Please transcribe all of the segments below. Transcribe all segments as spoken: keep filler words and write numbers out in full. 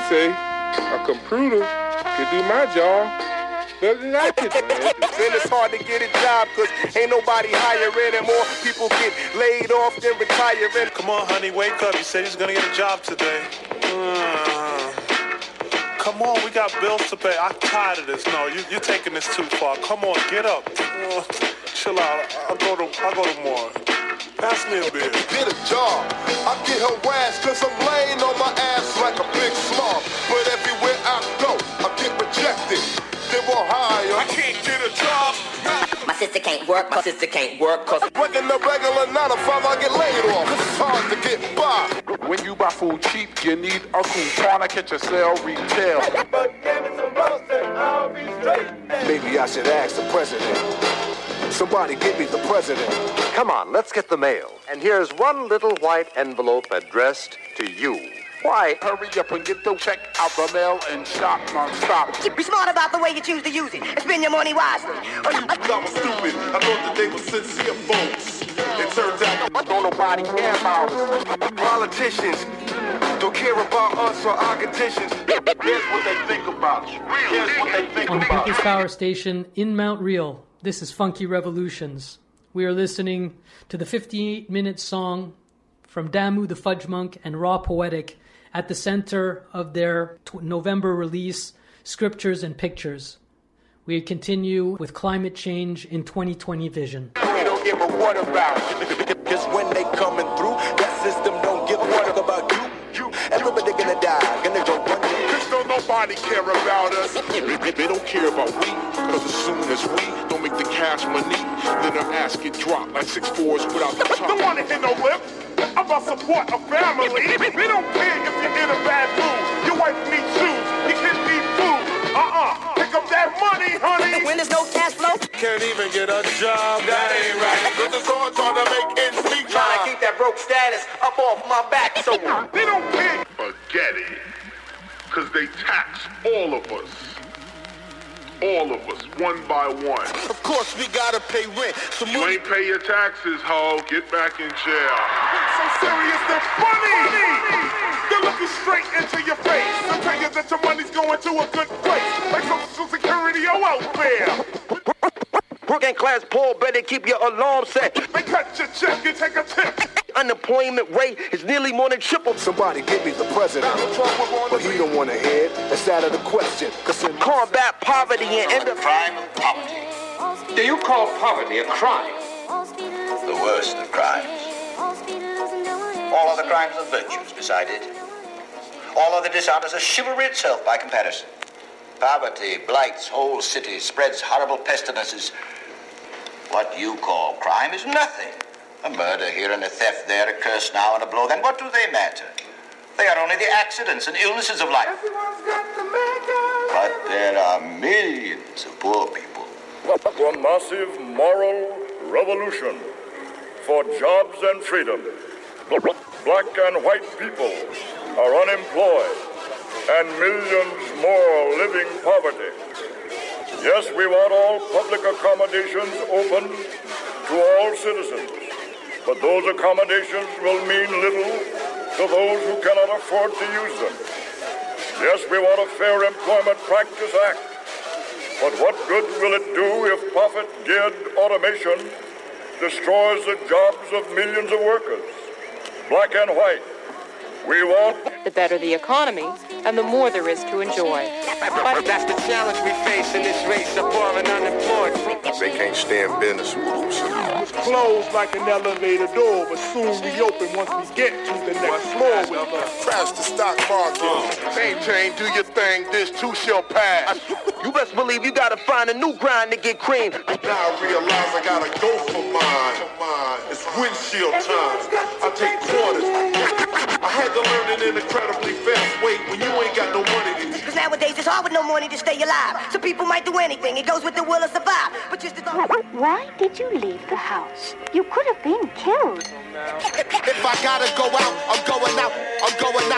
say a computer can do my job better than I can. Then it's hard to get a job because ain't nobody hiring and more people get laid off than retiring. Come on, honey, wake up. You said he's gonna get a job today. Uh, come on, we got bills to pay. I'm tired of this. No, you, you're taking this too far. Come on, get up. Uh, chill out. I'll go to I'll go tomorrow. Pass me a beer. Get a job. I get harassed cause I'm laying on my ass like a big slob. But everywhere I go, I get rejected. They won't hire. I can't get a job. My sister can't work, my sister can't work cause working the regular nine to five, I get laid off. It's hard to get by. When you buy food cheap, you need a coupon to catch a sale retail. But give me some roasted, I'll be straight. Maybe I should ask the president. Somebody give me the president. Come on, let's get the mail. And here's one little white envelope addressed to you. Why? Hurry up and get the check out the mail and shop non-stop. Be smart about the way you choose to use it and spend your money wisely. I was stupid. I thought that they were sincere folks. It turns out don't nobody care about us. Politicians don't care about us or our conditions. Here's what they think about you. Here's what they think On the about People's Power Station in Mount Real, this is Funky Revolutions. We are listening to the fifty-eight minute song from Damu the Fudge Monk and Raw Poetic at the center of their t- November release, Scriptures and Pictures. We continue with climate change in twenty twenty vision. We don't give a what about because when they coming through, that system don't give a what about you. You, everybody gonna die, gonna go one day. Cause don't nobody care about us. They don't care about we, cause as soon as we don't make the cash money, then our ass get dropped like six fours without the top. Don't wanna hit no lip. I'm about to support a family. We don't care if you're in a bad mood. Your wife needs shoes, your kids need food. Uh-uh, pick up that money, honey. When there's no cash flow, Can't even get a job. That ain't right. Cause it's all trying to make ends meet. trying to keep that broke status up off my back. So They don't care. Forget it. Cause they tax all of us. All of us, one by one. Of course we gotta pay rent. So You ain't pay your taxes, ho. Get back in jail. so serious they're funny. They're looking straight into your face. They'll tell you that your money's going to a good place. Like Social Security or welfare. Working class poor better keep your alarm set. They cut your check and take a tip. Unemployment rate is nearly more than triple. Somebody give me the president. But he don't want to hear. That's out of the question. Cause in Combat poverty and end up Crime of poverty. Do you call poverty a crime? The worst of crimes. All other crimes are virtues beside it. All other dishonors are chivalry itself by comparison. Poverty blights whole cities, spreads horrible pestilences. What you call crime is nothing. A murder here and a theft there, a curse now and a blow then. What do they matter? They are only the accidents and illnesses of life. Everyone's got to make it. But there are millions of poor people. For massive moral revolution, for jobs and freedom. Black and white people are unemployed, and millions more live in poverty. Yes, we want all public accommodations open to all citizens, but those accommodations will mean little to those who cannot afford to use them. Yes, we want a Fair Employment Practice Act, but what good will it do if profit-geared automation destroys the jobs of millions of workers, black and white? We want... The better the economy, and the more there is to enjoy. But that's the challenge we face in this race of poor and unemployed. They can't stay in business with themselves. Closed like an elevator door, but soon reopen once we get to the next floor. With us. Crash the stock market. Same chain, do your thing, this too shall pass. You best believe you gotta find a new grind to get cream. Now I realize I gotta go for mine. It's windshield time. I take quarters. I had to learn it in an incredibly fast way when you ain't got no money to use. Cause nowadays it's hard with no money to stay alive. Some people might do anything, it goes with the will to survive. But just as Why did you leave the house? You could have been killed. If I gotta go out, I'm going out, I'm going out.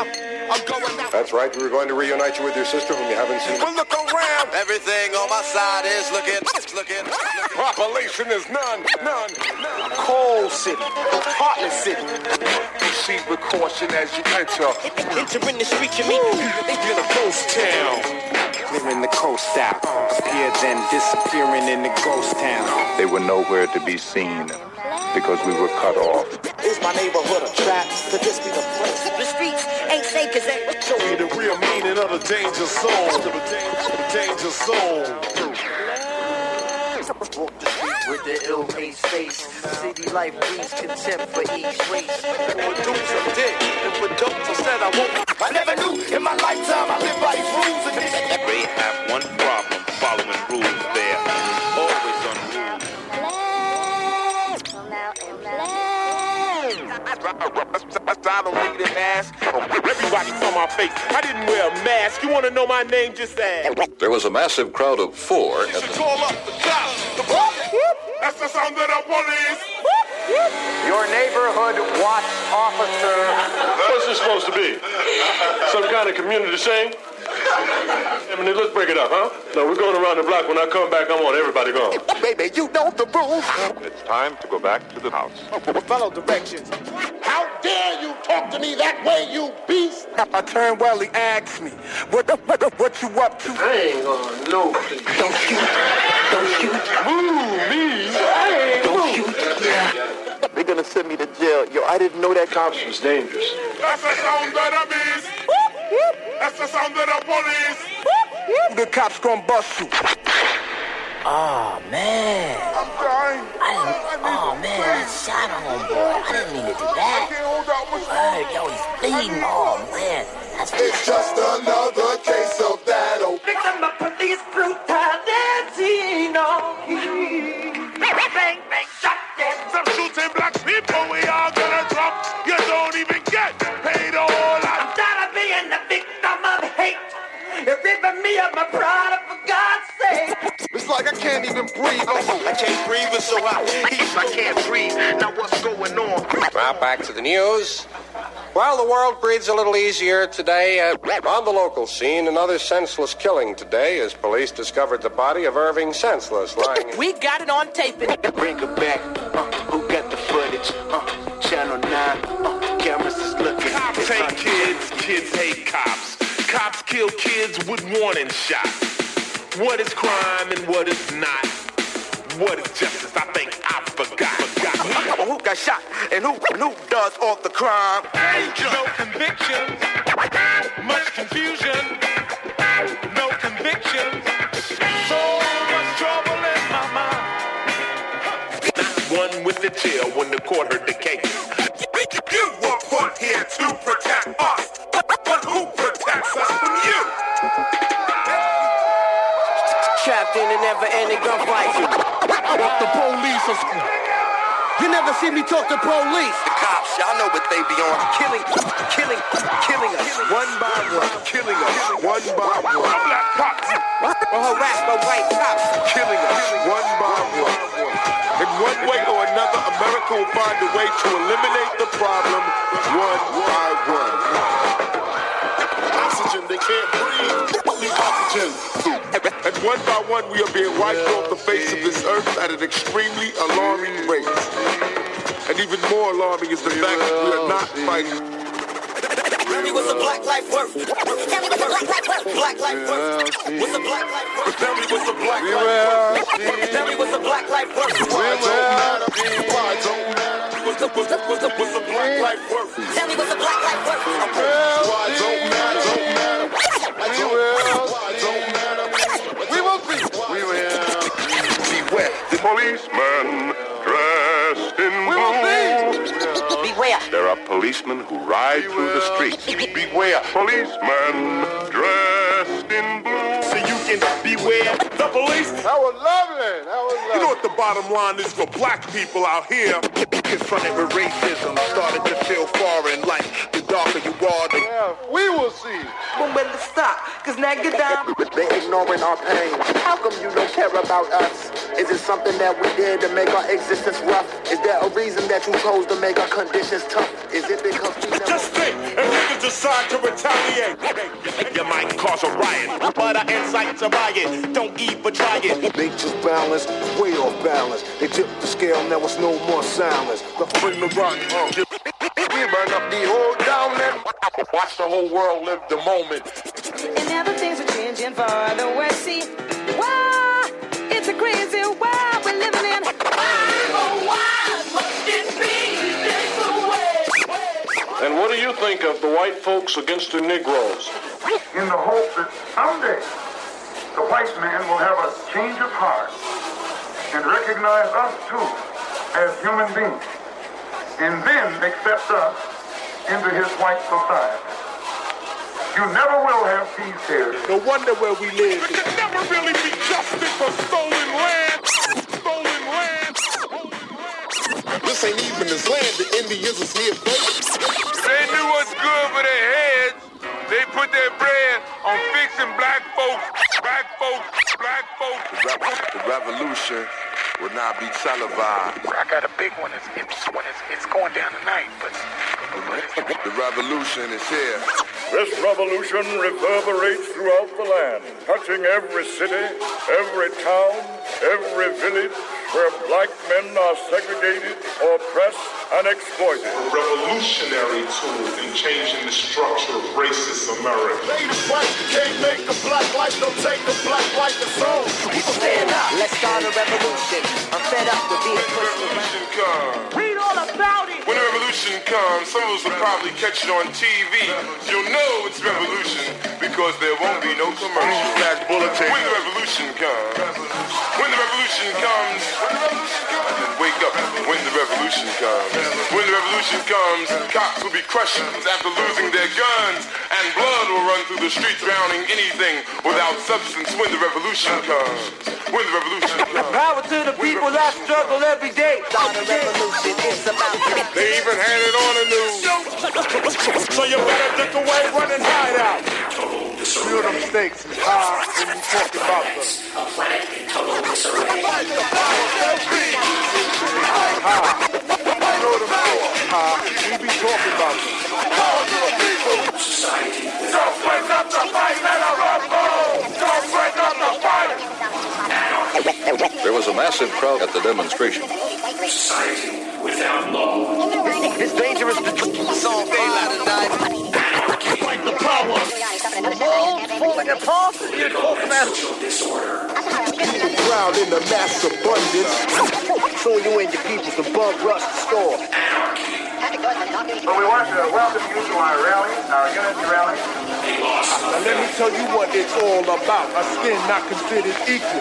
I'm going out. That's right. We were going to reunite you with your sister whom you haven't seen. But look around. Everything on my side is looking, looking, looking. Population is none, none, none. Cold city, heartless city. Proceed with caution as you enter. Entering the street, you meet in a ghost town. Clearing the coast out. Appear then disappearing in the ghost town. They were nowhere to be seen because we were cut off. Is my neighborhood a trap? Could this be the place? The streets ain't safe cause they show you the real meaning of the danger zone. The danger, danger zone. Walk the streets with the ill-faced face. City life breeds contempt for each race. For dudes I did, and for don'ts I said I won't. I never knew in my lifetime I lived by these rules. And they have one problem, following rules there. Always on rules. I don't need a mask. Everybody saw my face. I didn't wear a mask. You want to know my name? Just ask. There was a massive crowd of four. You should call up the cops. The That's the sound of the police. Your neighborhood watch officer. What's this supposed to be? Some kind of community sing? I mean, let's break it up, huh? No, we're going around the block. When I come back, I want everybody gone. Baby, you know the rules. It's time to go back to the house. Follow directions. How dare you talk to me that way, you beast? I turned well, he asked me, what the, what, the, what you up to? I ain't gonna know. Don't shoot. Don't shoot. Move me. I ain't Don't shoot. Yeah. They're gonna send me to jail. Yo, I didn't know that cops was dangerous. That's the sound of the beast. That's the sound of the police. The cops gonna bust you. Oh, man. I'm dying. I didn't, oh, man, I shot a homeboy. I didn't mean to do that. I can't hold out much Hey, yo, he's bleeding. Oh, man. That's It's just another case of that old victim of police brutality. No. Bang, bang, shot, dead. Some shooting black people we all gonna drop. You don't even get paid a whole lot. I'm tired of being the victim of hate. You're ripping me of my pride, for God's sake. It's like I can't even breathe. Oh, I can't breathe, it's so hot. I can't breathe. Now what's going on? Well, back to the news. Well, the world breathes a little easier today. Uh, on the local scene, another senseless killing today as police discovered the body of Irving Senseless lying... We got it on tape. Bring it back. Uh, who got the footage? Uh, Channel nine. Uh, cameras is looking. Cops hate kids. Kids hate cops. Cops kill kids with warning shots. What is crime and what is not? What is justice? I think I forgot. forgot. Who got shot and who, and who does all the crime? No convictions. Much confusion. No convictions. So much trouble in my mind. Not one with the chill when the court heard the case. You were put here to protect us. But who protects us from you? Trapped in a never-ending gunfight. What the police are... You never see me talk to police. The cops, y'all know what they be on. Killing, killing, killing us. One by one. Killing us. One by one. Black cops. Or harass the white cops. Killing us. One by one. In one way or another, America will find a way to eliminate the problem one by one. Oxygen, they can't breathe. Need oxygen. And one by one, we are being wiped off the face of this earth at an extremely alarming rate. And even more alarming is the fact that we are not fighting. Tell me what's a black life worth? Tell me what's a black life worth? Black life worth? What's a black life worth? Tell me what's a black life worth? Tell me what's a black life worth? Why don't matter? Why don't matter? What's a, what's a, what's a, what's a black life worth? Tell me what's a black life worth? Why don't matter? Don't matter. Why don't matter? We will be. We will. Beware. The policeman dressed in blue. Beware. There are policemen who ride through the streets. Beware. Policeman dressed in blue. So you can beware the police. That was lovely. That was lovely. You know what the bottom line is for black people out here? Confronted with racism, started to feel foreign, like the darker you are, the... Yeah, we will see. But when to stop, cause now get down. They ignoring our pain. How come you don't care about us? Is it something that we did to make our existence rough? Is there a reason that you chose to make our conditions tough? Is it because we never... Just think, if niggas decide to retaliate, you might cause a riot. But our insights are riot, don't even try it. Nature's balance, way off balance. They tipped the scale, now it's no more silence. Let's bring the rock on. We burn up the whole down and watch the whole world live the moment. And now the things are changing for the West. See, wow, it's a crazy world we're living in. Why, oh why must it be this way? And what do you think of the white folks against the Negroes? In the hope that someday the white man will have a change of heart and recognize us too as human beings, and then accept us into his white society. You never will have peace here. No wonder where we live. There can never really be justice for stolen land. Stolen land. This ain't even his land. The Indians is here first. They knew what's good for their heads. They put their bread on fixing black folks. Black folks. Black folks. The, re- the revolution will not be televised. I got a big one. It's, it's, it's, it's going down tonight, but... The revolution is here. This revolution reverberates throughout the land, touching every city, every town, every village where black men are segregated, oppressed, and exploited. A revolutionary tool in changing the structure of racist America. White can't make a black life, don't take a black life to soul. People stand up. Let's start a revolution. I'm fed up with being pushed around. Read all about it. When the revolution comes, some of us will probably catch it on T V. You'll know it's revolution because there won't be no commercials. When the revolution comes, when the revolution comes, wake up. When the revolution comes, when the revolution comes, cops will be crushed after losing their guns, and blood will run through the streets drowning anything without substance. When the revolution comes, when the revolution comes. Power to the people that struggle every day. Start a revolution. It's about to... They even had it on the news. So you better duck away, run and hide out. Real the mistakes is high when you talk about them. A planet in total disarray. High. You know them things high. We be talking about them. Society. Don't break up the fight, let her rumble. Don't break up the fight. There was a massive crowd at the demonstration. Society without law. It's dangerous to solve daylight and night. Fight the power. The world falling apart. You're talking about disorder. Crowd in the mass abundance. So you and your people can bum rush the store. But we want to welcome you to our rally, our unity rally. Now let me tell you what it's all about. A skin not considered equal.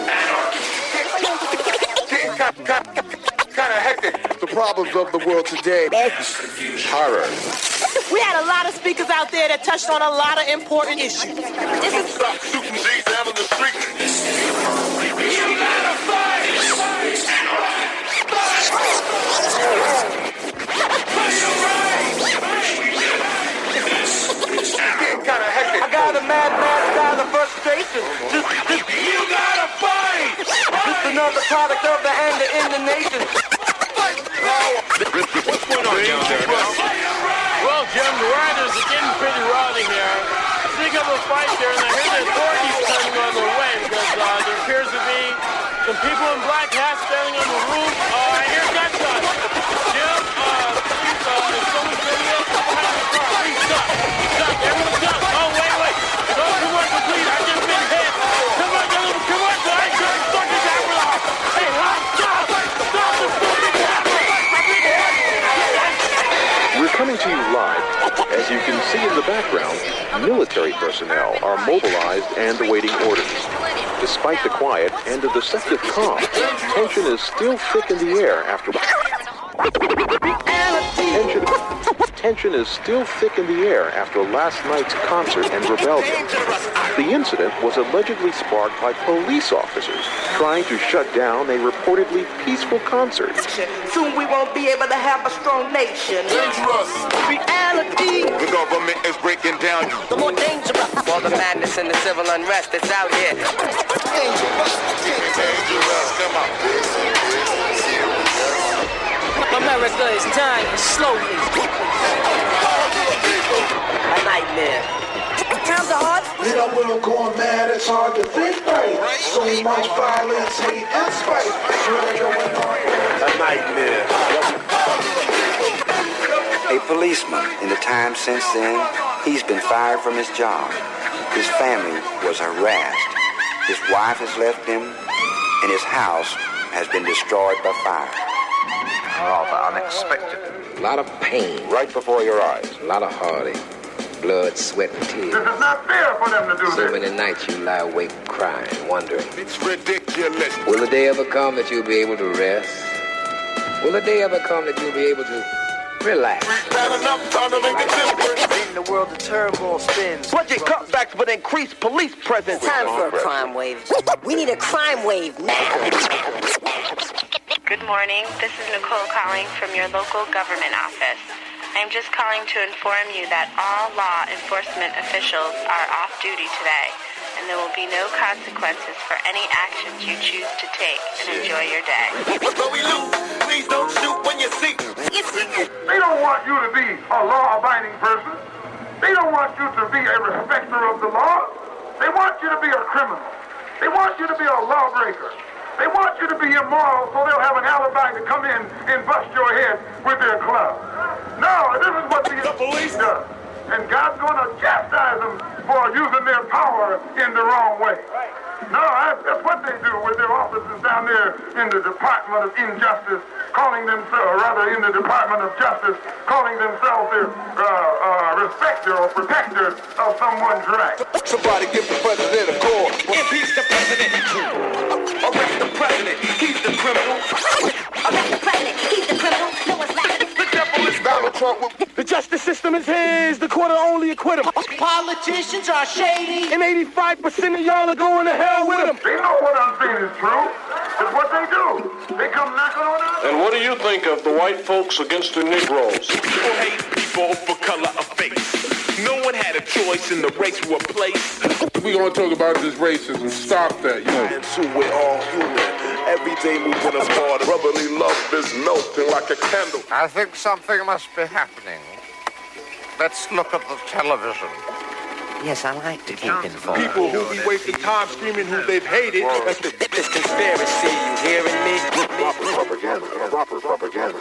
Kind of hectic. The problems of the world today. Horror. We had a lot of speakers out there that touched on a lot of important issues. This is Stop shooting G's down in the street. You gotta fight! kind of hectic. I got a mad, mad style of frustration. Just, just, you gotta fight! Just another product of the anger in the nation. What's going on down there now? Well, Jim, the riders are getting pretty rowdy here. I think of a fight there, and I hear the authorities coming on their way because uh, there appears to be some people in black hats standing on the roof. Uh, I hear gunshots. Jim, uh, please, uh, if someone's going to get up behind the car, please stop. Stop, everyone stop. Oh, wait, wait. Don't come on, please. I just been hit. Come on, come on, come on, guys. Don't start this camera off. Hey, stop. Stop the fucking camera. We're coming to you live. As you can see in the background, military personnel are mobilized and awaiting orders. Despite the quiet and the deceptive calm, tension is still thick in the air after... Tension... tension is still thick in the air after last night's concert and rebellion. The incident was allegedly sparked by police officers trying to shut down a reportedly peaceful concert. Soon we won't be able to have a strong nation. Dangerous. Reality. The government is breaking down. The more dangerous. All the madness and the civil unrest that's out here. Dangerous. Dangerous. Come on. America is dying slowly. A nightmare. Times are hard. In a world going mad, it's hard to think right. So much violence, hate, and spite. A nightmare. A policeman in the time since then, he's been fired from his job. His family was harassed. His wife has left him, and his house has been destroyed by fire. Rather unexpected. A lot of pain right before your eyes. A lot of heartache. Blood, sweat, and tears. This is not fair for them to do so this. many nights you lie awake crying, wondering. It's ridiculous. Will the day ever come that you'll be able to rest? Will the day ever come that you'll be able to relax? In the world of turmoil spins. Budget cutbacks but increased police presence. Time for a crime wave. We need a crime wave now. Good morning. This is Nicole calling from your local government office. I'm just calling to inform you that all law enforcement officials are off duty today, and there will be no consequences for any actions you choose to take, and enjoy your day. But we lose. Please don't shoot when you see. They don't want you to be a law-abiding person. They don't want you to be a respecter of the law. They want you to be a criminal. They want you to be a lawbreaker. They want you to be immoral so they'll have an alibi to come in and bust your head with their club. No, this is what the police does. And God's going to chastise them for using their power in the wrong way. No, that's what they do with their officers down there in the Department of Injustice, calling themselves, or rather in the Department of Justice, calling themselves the uh, uh, respecter or protector of someone's right. Somebody give the president a call. Impeach the president. Arrest the president. He's the criminal. Arrest the president. He's the criminal. No one's laughing. The devil is Donald Trump. The justice system is his. The court will only acquit him. Politicians are shady. And eighty-five percent of y'all are going to hell with him. They know what I'm saying is true. It's what they do. They come knocking on us. And what do you think of the white folks against the Negroes? People hate people for color of face. No one had a choice in the race war place. We're going to talk about this racism. Stop that, you know. And so we're all human. Every day moving apart. Brotherly love is melting like a candle. I think something must be happening. Let's look at the television. Yes, I like to keep informed. People who be wasting time screaming who they've hated. That's the this conspiracy, you hearing me? Proper propaganda. Proper propaganda.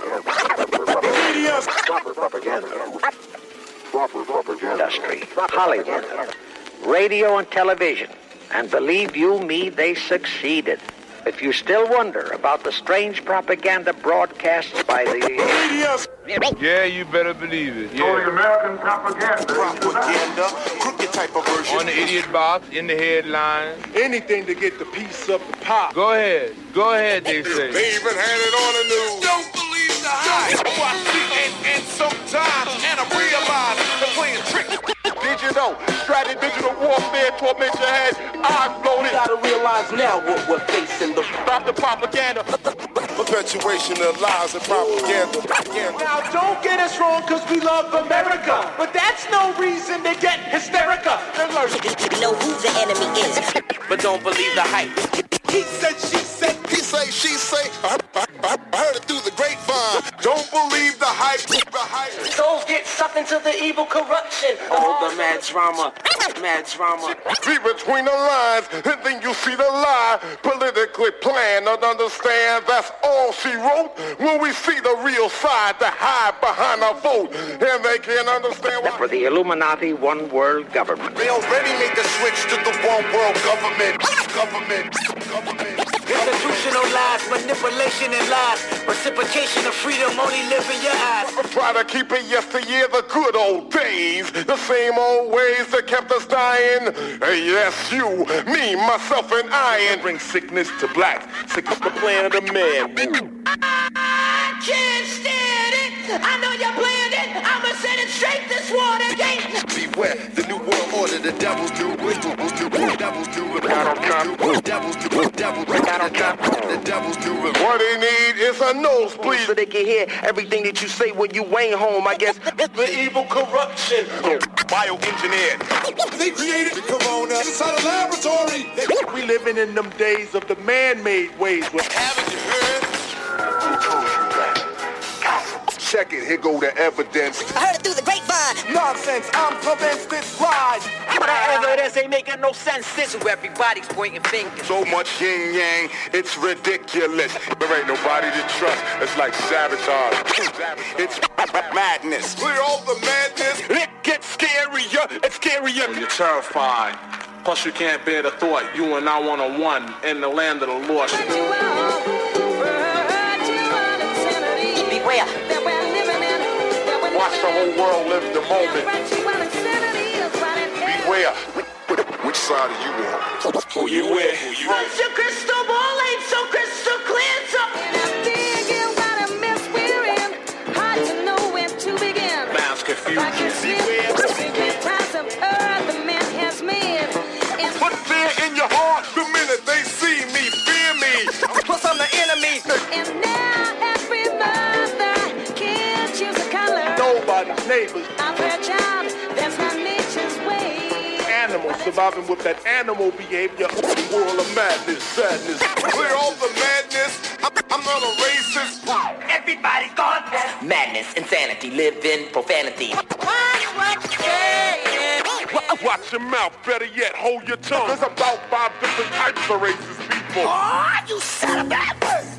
Proper propaganda. Proper propaganda. Industry, Hollywood, radio and television. And believe you me, they succeeded. If you still wonder about the strange propaganda broadcasts by the... Yeah, you better believe it. Yeah. So the American propaganda. Propaganda, crooked type of version. On the idiot box, in the headlines. Anything to get the piece of the pop. Go ahead. Go ahead, they say. They even had it on the news. Don't believe the hype. Watch it and, and sometimes, and I realize they're playing tricks. Did you know? Strategy digital warfare torment your head. Eyes bloated. Gotta realize now what we're facing. The Stop the propaganda. Perpetuation of lies and propaganda. Now, don't get us wrong, because we love America. But that's no reason to get hysterica. You know who the enemy is. But don't believe the hype. He said, she said, he say, she say. I, I, I, I heard it through the grapevine. Don't believe the hype. The hype. Souls get sucked into the evil corruption. All the mad drama. Mad drama. Read between the lines, and then you see the lie. Politically planned and understand that's all she wrote. When we see the real side, the hide behind our vote, and they can't understand why. For the Illuminati one world government. They already made the switch to the one world government. Government. Government. Institutional lies, manipulation and lies. Reciprocation of freedom only live in your eyes. Try to keep it yesteryear, the good old days. The same old ways that kept us dying. Hey, yes, you, me, myself, and I. And bring sickness to black. Sick of the planet of man. I can't stand it. I know you're playing it. I'ma say shake this water gate. Beware, the new world order, the devil's new ritual, new devil's new rebellion, devil's new devil, the devil's new rebellion. What they need is a nosebleed so they can hear everything that you say when you ain't home. I guess the evil corruption, bioengineered. They created the corona inside a laboratory. We living in them days of the man-made ways. Haven't you heard? Who told you that? Check it, here go the evidence. I heard it through the grapevine. Nonsense, I'm convinced it's lies. That evidence ain't making no sense. This is where everybody's pointing fingers. So much yin yang, it's ridiculous. There ain't nobody to trust. It's like sabotage. It's madness. Clear all the madness. It gets scarier. It's scarier. You're terrified. Plus you can't bear the thought you and I one-on-one in the land of the lost. Beware. Watch the whole world live the moment. Beware. Which side are you on? Who you with? Who you with? Your crystal ball ain't so crystal clear. So hard to know when to begin. Man's confusion. Put fear in your heart the minute they see me. Fear me. Plus I'm the enemy. And now every mother can choose a color. Nobody's neighbors. I'm her child. That's my nature's way. Animals surviving with that animal behavior. World of madness, sadness. Clear all the madness. I'm, I'm not a racist. Everybody's gone. Madness, insanity, live in profanity. Watch your mouth, better yet, hold your tongue. There's about five different types of racist people. Oh, you son of a...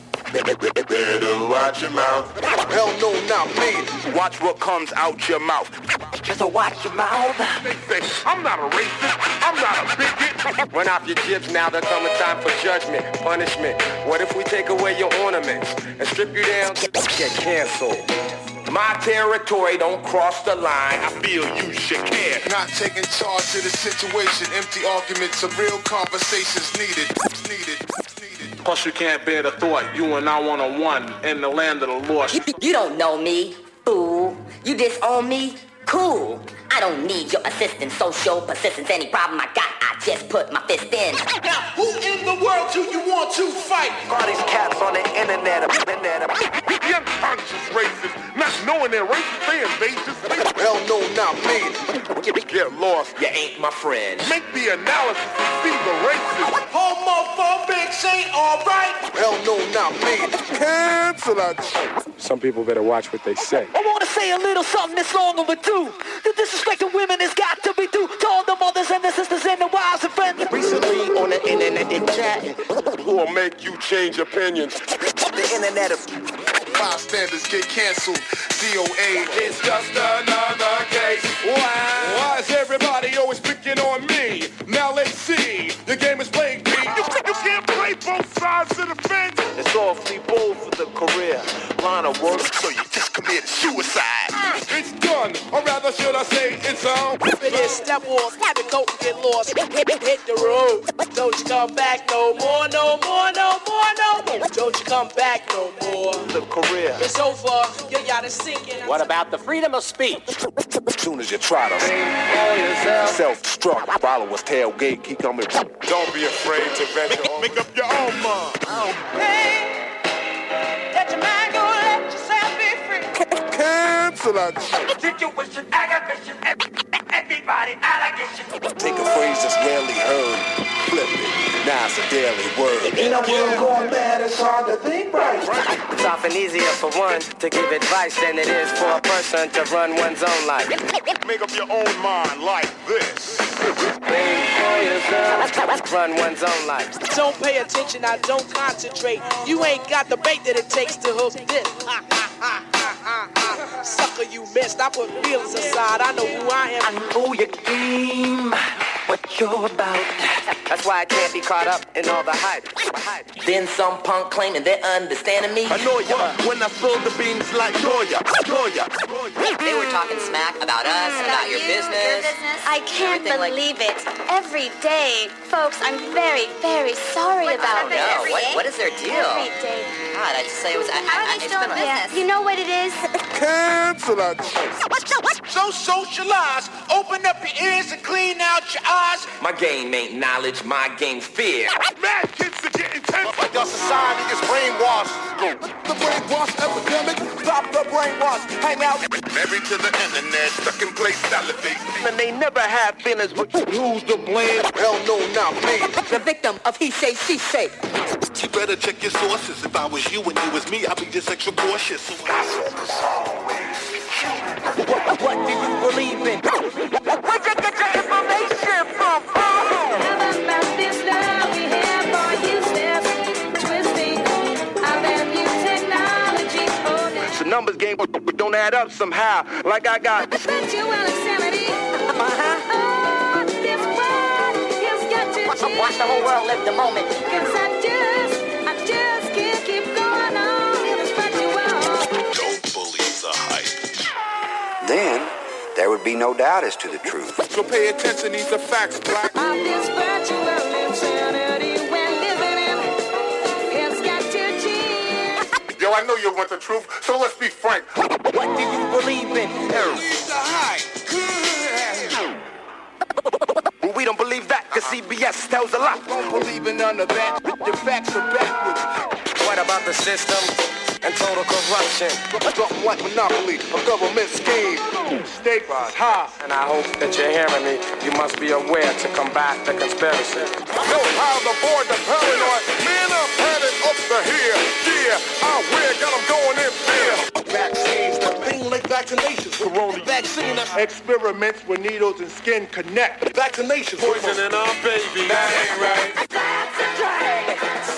Better watch your mouth. Hell no, not me. Watch what comes out your mouth. So watch your mouth. They say, I'm not a racist. I'm not a bigot. Run off your jibs now, there come a time for judgment, punishment. What if we take away your ornaments and strip you down? Get canceled. My territory, don't cross the line. I feel you should care. Not taking charge of the situation. Empty arguments, of real conversations needed. Needed. Plus you can't bear the thought you and I one-on-one in the land of the lost. You, you don't know me, fool. You disown me? Cool. I don't need your assistance, social persistence. Any problem I got, I just put my fist in. Now, who in the world do you want to fight? All these cats on the internet, internet. The unconscious racist, not knowing they're racist, they invasive. Hell no, not me. Get lost. You ain't my friend. Make the analysis and see the racist. Homophobics ain't alright. Hell no, not me. Cancel that. Some people better watch what they say. I want to say a little something that's long overdue. The disrespecting women has got to be due to all the mothers and the sisters and the wives and friends. Recently on the internet they chatting. Who will make you change opinions? The internet of bystanders get canceled. D O A is just another case. Why? Why is everybody always picking on me? Now let's see. The game is played me. You, you can't play both sides of the fence. It's awfully bold for the career. Line of work. So you just committed suicide. Uh, it's done. Or rather should I say it's on. It is step off. Have it go and get lost. Hit, hit, hit the road. Don't you come back no more, no more, no more, no more. Don't you come back no more. The career. It's over. You gotta sink it. What about the freedom of speech? As soon as you try to self-destruct, followers tailgate, keep coming. Don't be afraid to venture on. Make up your own mind. Oh. Hey, let your mind go, let yourself be free. Cancel that. Situation, aggravation, everybody allegation. Take a phrase that's rarely heard, flip it. Now it's a daily word. In a world going bad, it's hard to think right. It's often easier for one to give advice than it is for a person to run one's own life. Make up your own mind like this. Run one's own life. Don't pay attention, I don't concentrate. You ain't got the bait that it takes to hook this. Sucker, you missed. I put feelings aside. I know who I am. I know your game. what you're about. That's why I can't be caught up in all the hype. Then some punk claiming they're understanding me. I know ya when I spill the beans like Goya, Goya. They were talking smack about us, about, about your, you, business. your business. I can't believe like... it. Every day, folks, I'm very, very sorry what, about it. No, what, what is their deal? Every day. God, I just say it was. I, How I, are they it's still been in business? You know what it is? Cancel that. So socialize. Open up your ears and clean out your eyes. My game ain't knowledge, my game's fear. Mad kids are getting tense. Your society is brainwashed. The brainwash epidemic. Stop the brainwash. Hang out. Married to the internet, stuck in place, salivate. And they never have feelings, but who's to blame? Hell no, not me. The victim of he say, she say. You better check your sources. If I was you and you was me, I'd be just extra cautious. What, what do you believe in? Where'd you get your information from? It's a numbers game, but don't add up somehow. Like I got. Watch the whole world live the moment. Cause I just, I just can't keep going on. Don't believe the hype. Then there would be no doubt as to the truth. So pay attention, these are facts, black. Of this virtual insanity we're living in, it's got to change. Yo, I know you want the truth, so let's be frank. What do you believe in? Believe the hype. Well, we don't believe that, cause C B S tells a lot. Don't believe in none of that. The facts are backwards. What about the system and total corruption? Something like monopoly, a government scheme. Stakes is high. And I hope that you're hearing me. You must be aware to combat the conspiracy. Yo, how the boy, the paranoid. Man, I'm headed up to here. Yeah, I wear, got them going in fear. Vaccines, the thing like vaccinations. Corona vaccine. Experiments where needles and skin connect. Vaccinations. Poisoning our baby. That ain't right. That's a drag.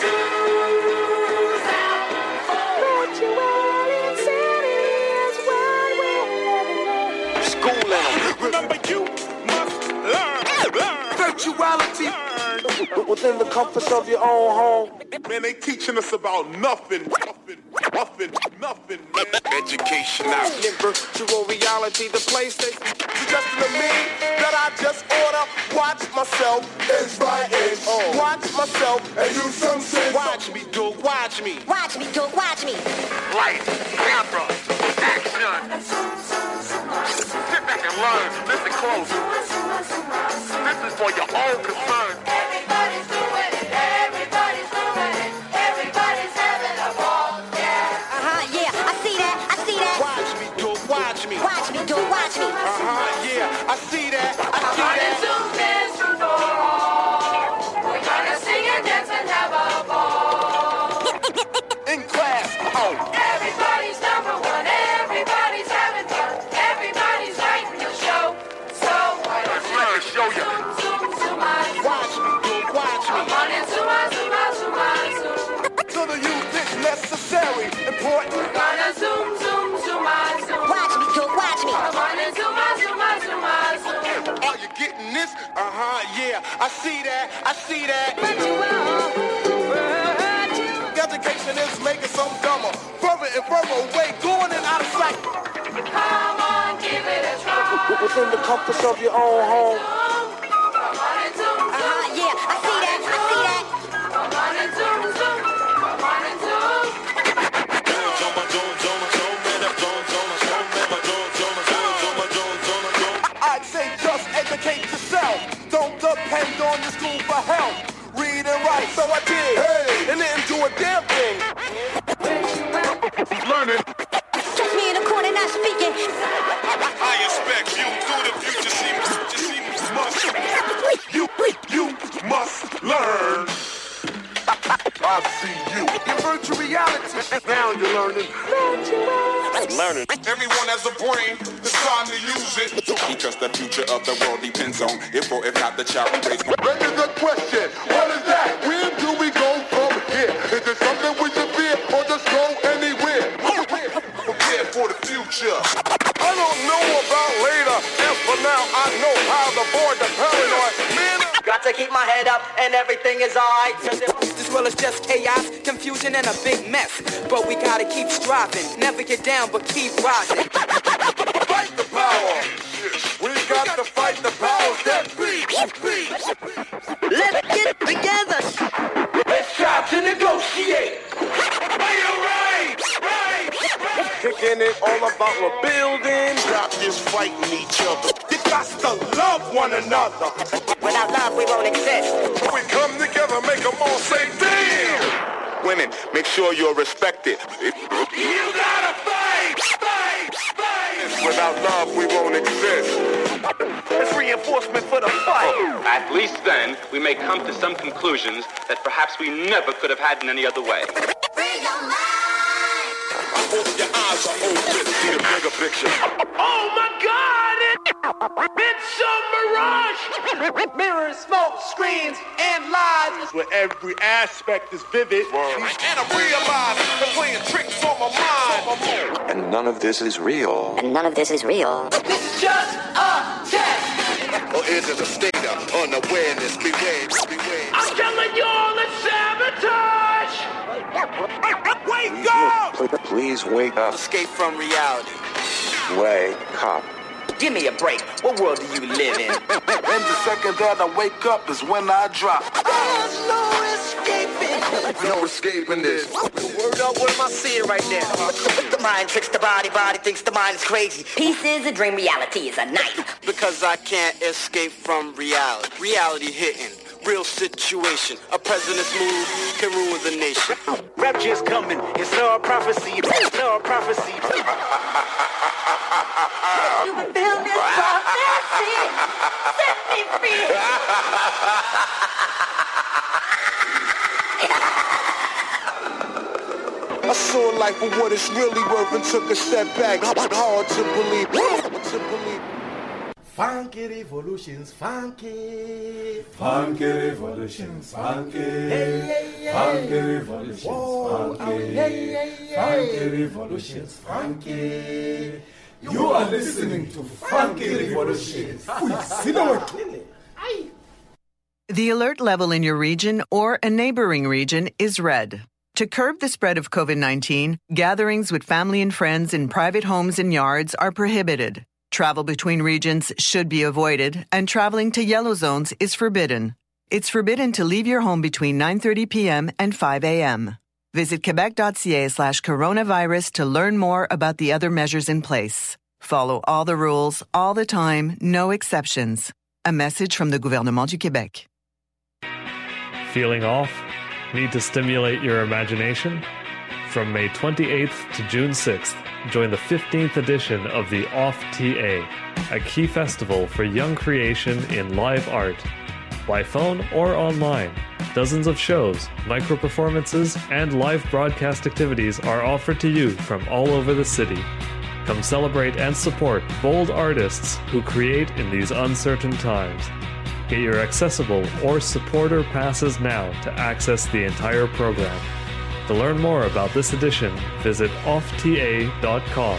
Remember, you must learn, learn virtuality within the comforts of your own home. Man, they teaching us about nothing, nothing, nothing, nothing, man. Education out. In virtual reality, the PlayStation suggesting to me that I just order, watch myself inch by inch, oh. Watch myself and use some sense. Watch me, dude, watch me. Watch me, dude, watch me. Light, camera, action. Sit back and learn. Listen close. This is for your own concern. Everybody's doing it. Everybody's doing it. Everybody's having a ball. Yeah. Uh-huh, yeah. I see that. I see that. Watch me, dude. Watch me. Watch me, dude. Watch me. Uh-huh, yeah. I see that. I see I'm that. to dance for all. We're gonna sing and dance and have a ball. In class. Oh. Everybody's number one. Everybody's having fun. Everybody's writing the show. So why don't you Let me show you. zoom, zoom, zoom, my zoom. Watch me, dude. Watch me. Come on and zoom, my zoom, my zoom, my zoom. To the youth, it's necessary, important. We're gonna zoom, zoom, zoom, my zoom. Watch me, dude. Watch me. Come on and zoom, my zoom, my zoom, my zoom. Are you getting this? Uh-huh, yeah. I see that. I see that. Education is making some dumber. Further and further away, going and out of sight. Come on, give it a try. Within the comforts of your own home. Come on and zoom, zoom. Uh-huh, yeah. I see that. I see that. Come on and zoom, zoom. Come on and zoom. I'd say just educate yourself. Don't depend on the school for help. Read and write, so I did. Hey. And didn't do a damn thing. Learning. Just me in the corner not speaking. I expect you through the future. See, must, you, you must learn. I see you in virtual reality. Now you're learning. Learning. Everyone has a brain. It's time to use it. Because the future of the world depends on if or if not the child we raise. Very good question. What is that? Where do we go from here? Is it something we should fear or just go anywhere? Prepare for the future. I don't know about later. If for now Now I know how to avoid the paranoid. Man, got to keep my head up and everything is alright. This world is just chaos, confusion, and a big mess. But we gotta keep striving, never get down, but keep rising. Fight the power. We got to fight the powers that be. Let's get together. Let's try to negotiate. Right, right, right. Kicking it all about rebuilding. Stop this fighting each other. You got to love one another. Without love, we won't exist. When we come together, make them all say, damn. Women, make sure you're respected. You gotta fight, fight, fight. Without love, we won't exist. It's reinforcement for the fight. At least then, we may come to some conclusions that perhaps we never could have had in any other way. I hope your eyes are open. See the bigger picture. Oh my God! It, it's a mirage! Mirrors, smoke, screens, and lies. Where every aspect is vivid. Word. And I realize they're playing tricks on my mind. And none of this is real. And none of this is real. This is just a test. Or is it a state of unawareness? Beware, beware. I'm telling you all, it's sabotage! Wake up! Please wake up. Escape from reality. Wake up. Give me a break. What world do you live in? And the second that I wake up is when I drop. There's no escaping. No escaping this. Word up, what am I seeing right now? The mind tricks the body, body thinks the mind is crazy. Peace is a dream, reality is a night. Because I can't escape from reality. Reality hitting. Real situation. A president's move can ruin the nation. Rapture's coming. It's our prophecy. It's our prophecy. You can feel this prophecy. Set me free. I saw life for what it's really worth and took a step back. Hard to believe. Hard to believe. Funky revolutions, funky. Funky revolutions, funky. Hey, hey, hey. Funky revolutions, Whoa, funky. Oh, hey, hey, hey. Funky revolutions, funky. You are listening to Funky Revolutions. The alert level in your region or a neighboring region is red. To curb the spread of COVID nineteen, gatherings with family and friends in private homes and yards are prohibited. Travel between regions should be avoided, and traveling to yellow zones is forbidden. It's forbidden to leave your home between nine thirty p.m. and five a.m. Visit quebec.ca slash coronavirus to learn more about the other measures in place. Follow all the rules, all the time, no exceptions. A message from the Gouvernement du Québec. Feeling off? Need to stimulate your imagination? From May twenty-eighth to June sixth, join the fifteenth edition of the Off T A, a key festival for young creation in live art. By phone or online, dozens of shows, micro-performances, and live broadcast activities are offered to you from all over the city. Come celebrate and support bold artists who create in these uncertain times. Get your accessible or supporter passes now to access the entire program. To learn more about this edition, visit off t a dot com.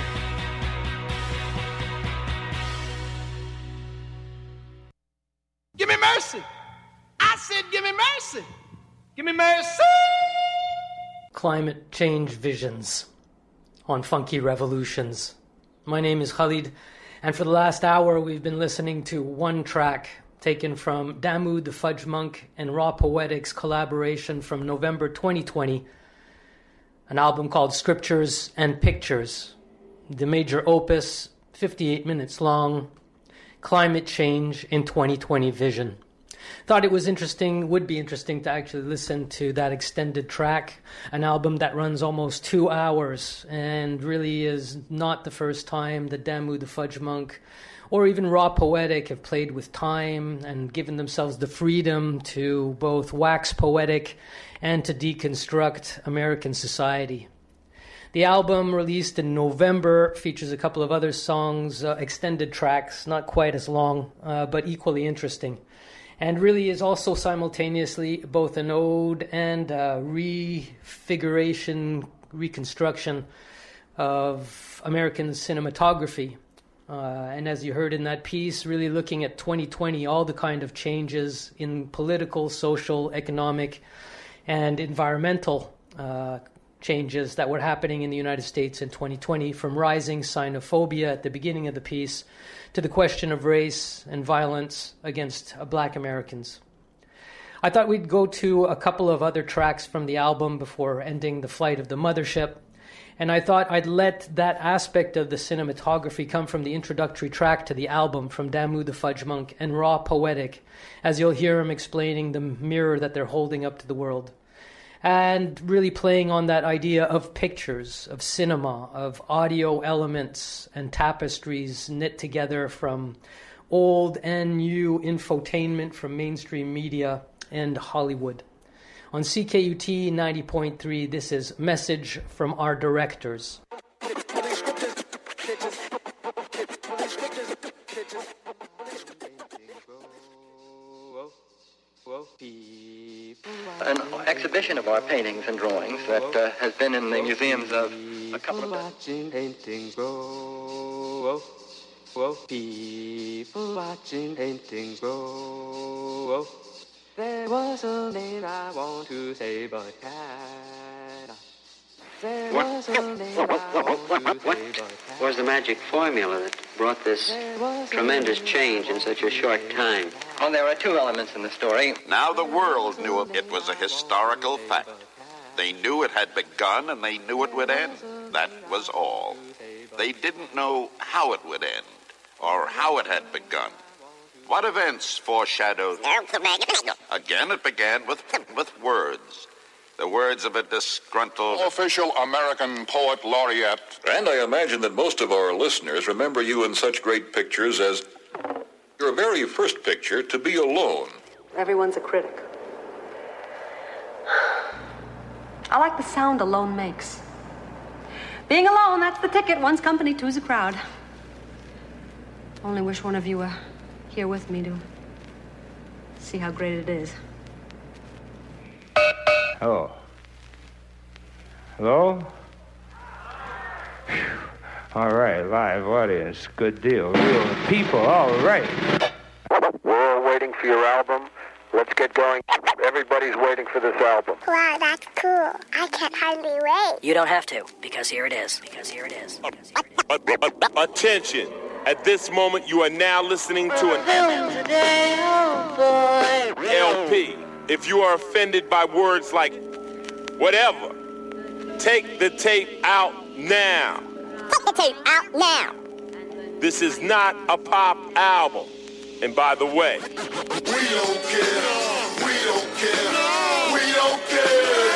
Give me mercy. I said give me mercy. Give me mercy. Climate Change Visions on Funky Revolutions. My name is Khalid, and for the last hour we've been listening to one track taken from Damu the Fudge Monk and Raw Poetics collaboration from November twenty twenty, an album called Scriptures and Pictures, the major opus, fifty-eight minutes long, Climate Change in twenty twenty Vision. Thought it was interesting, would be interesting to actually listen to that extended track, an album that runs almost two hours and really is not the first time that Damu the Fudge Monk or even Raw Poetic have played with time and given themselves the freedom to both wax poetic and to deconstruct American society. The album, released in November, features a couple of other songs, uh, extended tracks, not quite as long, uh, but equally interesting. And really is also simultaneously both an ode and a refiguration, reconstruction of American cinematography. Uh, and as you heard in that piece, really looking at twenty twenty, all the kind of changes in political, social, economic, and environmental uh, changes that were happening in the United States in twenty twenty, from rising xenophobia at the beginning of the piece to the question of race and violence against uh, Black Americans. I thought we'd go to a couple of other tracks from the album before ending the flight of the mothership. And I thought I'd let that aspect of the cinematography come from the introductory track to the album from Damu the Fudge Monk and Raw Poetic, as you'll hear him explaining the mirror that they're holding up to the world. And really playing on that idea of pictures, of cinema, of audio elements and tapestries knit together from old and new infotainment from mainstream media and Hollywood. On C K U T ninety point three, this is Message from Our Directors. An exhibition of our paintings and drawings that uh, has been in the museums of a couple of watching paintings grow. People watching paintings grow. There was a name I want to say, but can't. There was a name I want to say, but can't. What was the magic formula that brought this tremendous change in such a short time? Well, there are two elements in the story. Now the world knew it was a historical fact. They knew it had begun and they knew it would end. That was all. They didn't know how it would end or how it had begun. What events foreshadowed? Again, it began with, with words. The words of a disgruntled... Official American Poet Laureate. And I imagine that most of our listeners remember you in such great pictures as your very first picture, To Be Alone. Everyone's a critic. I like the sound alone makes. Being alone, that's the ticket. One's company, two's a crowd. Only wish one of you were here with me to see how great it is. Hello. Hello? Whew. All right, live audience. Good deal. Real people, all right. We're all waiting for your album. Let's get going. Everybody's waiting for this album. Wow, that's cool. I can't hardly wait. You don't have to, because here it is. Because here it is. Because here it is. Attention. At this moment, you are now listening to an L P. If you are offended by words like whatever, take the tape out now. Take the tape out now. This is not a pop album. And by the way, we don't care. We don't care. We don't care.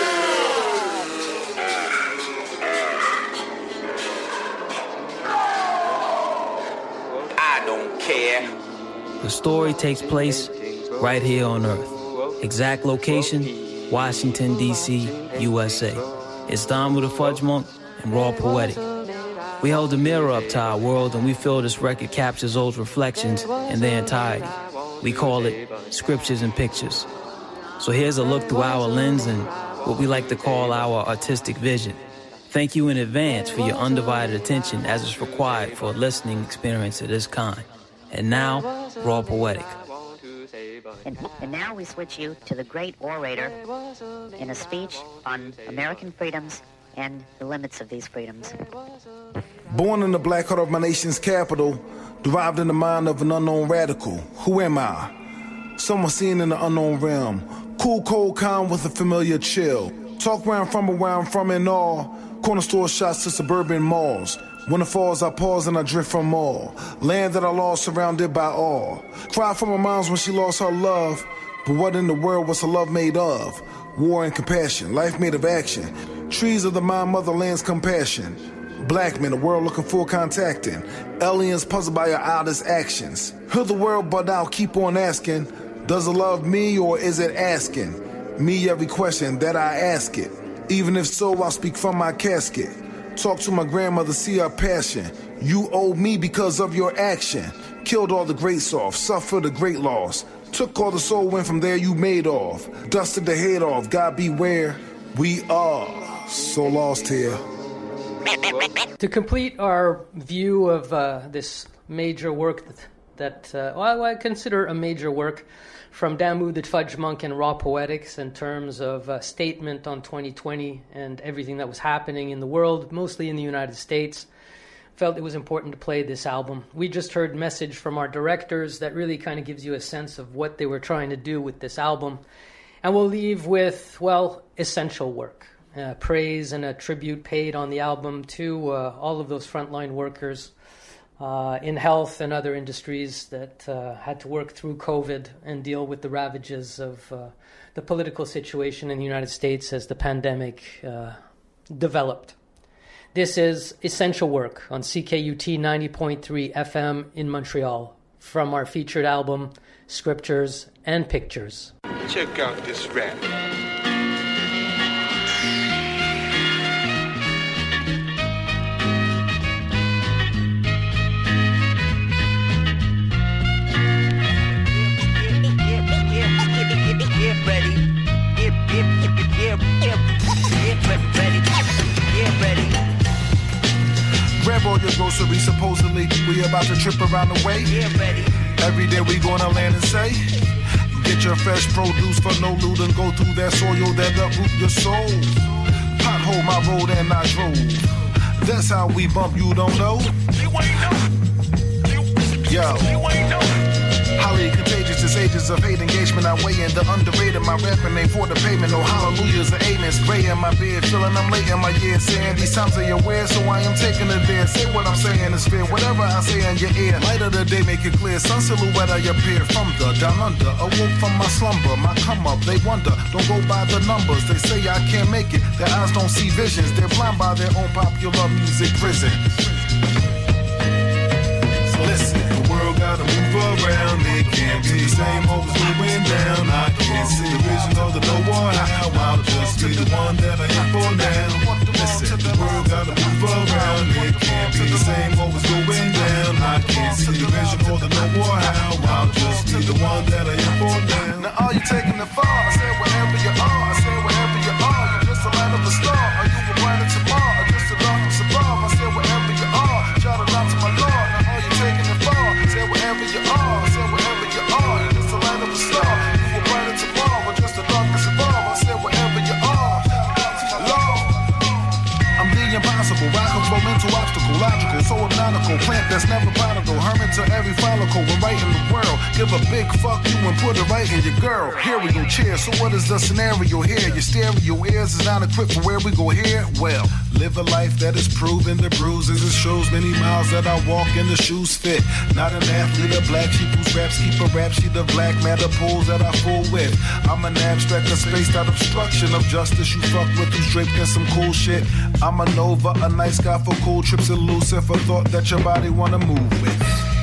I don't care. The story takes place right here on Earth. Exact location, Washington, D C, U S A. It's Damu the Fudge Monk and Raw Poetic. We held a mirror up to our world and we feel this record captures those reflections in their entirety. We call it Scriptures and Pictures. So here's a look through our lens and what we like to call our artistic vision. Thank you in advance for your undivided attention as is required for a listening experience of this kind. And now, Raw Poetic. And, and now we switch you to the great orator in a speech on American freedoms and the limits of these freedoms. Born in the black heart of my nation's capital, derived in the mind of an unknown radical. Who am I? Someone seen in the unknown realm. Cool, cold, calm with a familiar chill. Talk where I'm from or where I'm from and all. Corner store shots to suburban malls. When it falls, I pause and I drift from all. Land that I lost, surrounded by all. Cry for my mom's when she lost her love. But what in the world was her love made of? War and compassion, life made of action. Trees of the mind, motherland's compassion. Black men, the world looking for contacting. Aliens puzzled by your oddest actions. Hear the world, but I'll keep on asking. Does it love me or is it asking? Me every question that I ask it. Even if so, I'll speak from my casket. Talk to my grandmother, see her passion. You owe me because of your action. Killed all the greats off, suffered a great loss. Took all the soul, went from there you made off. Dusted the head off, God beware. We are so lost here. To complete our view of uh, this major work that, that uh, well, I consider a major work from Damu the Fudge Monk and Raw Poetics in terms of a statement on twenty twenty and everything that was happening in the world, mostly in the United States, felt it was important to play this album. We just heard message from our directors that really kind of gives you a sense of what they were trying to do with this album. And we'll leave with, well, essential work. Uh, praise and a tribute paid on the album to uh, all of those frontline workers uh, in health and other industries that uh, had to work through COVID and deal with the ravages of uh, the political situation in the United States as the pandemic uh, developed. This is Essential Work on C K U T ninety point three F M in Montreal from our featured album, Scriptures and Pictures. Check out this rap. Get ready, get, get, get, get, get, get ready, get ready. Grab all your groceries, supposedly we about to trip around the way. Get ready. Every day we gonna land and say, get your fresh produce for no loot and go through that soil that uproot your soul. Pothole my road and I drove. That's how we bump, you don't know? You ain't know. You, Yo. You ain't know. Highly contagious, it's ages of hate engagement. I weigh in the underrated, my rapping ain't for the payment. No hallelujahs or amens. Gray in my beard, feeling I'm late in my years. Saying these times are aware, so I am taking it there. Say what I'm saying is fair, whatever I say in your ear. Light of the day, make it clear. Sun silhouette I appear from the down under. Awoke from my slumber, my come up, they wonder. Don't go by the numbers, they say I can't make it. Their eyes don't see visions, they're blind by their own popular music prison. So listen, the world gotta move around. It can't be the same old going down. I can't see the vision of the no or how. I'll just be the one that I am for now. Listen, the world gotta move around. It can't be the same old going down. I can't see the vision or the no or how. I'll just be the one that I am for now. Now are you taking the far? I said wherever you are. I said wherever you are. You're just a light of a star. Are you a planet tomorrow? Or just a darkness above? I said wherever you are. Shout it out to my Lord. Now are you taking it far? I said wherever you are. I said wherever you are. You're just a light of a star. You a planet tomorrow. Or just a darkness above? I said wherever you are. Lord, I'm the impossible. Rockable, mental obstacle, logical, so hypnotical. Plant that's never prodigal. Hermit to every follicle. We're right in the world. Give a big fuck you and put it right in your girl. Here we go, cheers. So what is the scenario here? Your stereo ears is not equipped for where we go here. Well, live a life that is proven the bruises. It shows many miles that I walk and the shoes fit. Not an athlete, a black sheep whose raps keep a rap sheet of black matter pools that I fool with. I'm an abstract, a spaced out obstruction of justice you fuck with who's draped in some cool shit. I'm a Nova, a nice guy for cool trips, elusive for thought that your body wanna move with.